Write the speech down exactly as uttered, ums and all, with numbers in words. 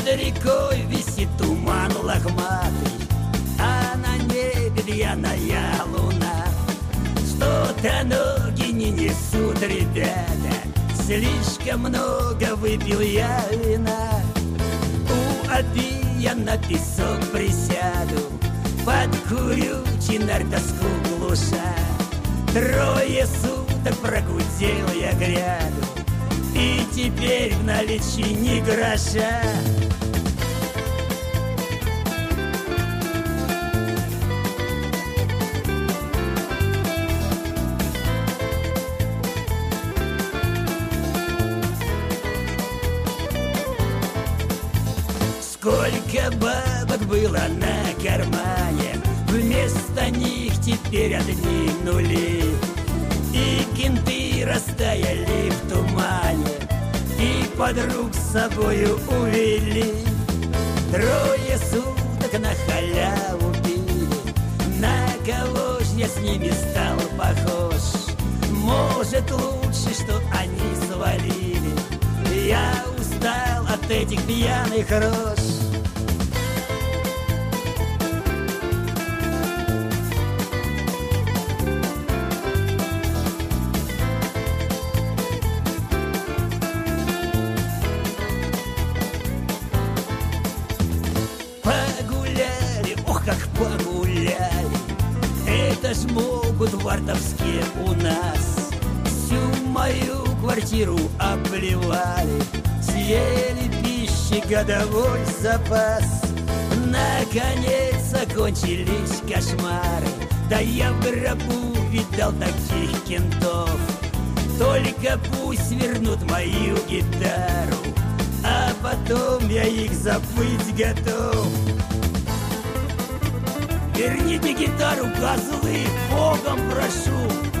Над рекой висит туман лохматый, а на небе пьяная луна. Что-то ноги не несут, ребята, слишком много выпил я вина. У Апия на песок присяду, подкурю чинарь тоску глуша. Трое суток прогудел я гряду, и теперь в наличии ни гроша. Сколько бабок было на кармане, вместо них теперь одни нули. И кенты растаяли в тумане, и подруг с собою увели. Трое суток на халяву пили, на кого ж я с ними стал похож? Может, лучше, что они свалили. Я устал от этих пьяных рож. Погуляли, ох, как погуляли, это ж могут вартовские у нас. Всю мою квартиру обливали, съели пищи годовой запас. Наконец закончились кошмары, да я в гробу видал таких кентов. Только пусть вернут мою гитару, а потом я их забыть готов. Верните гитару, козлы, Богом прошу.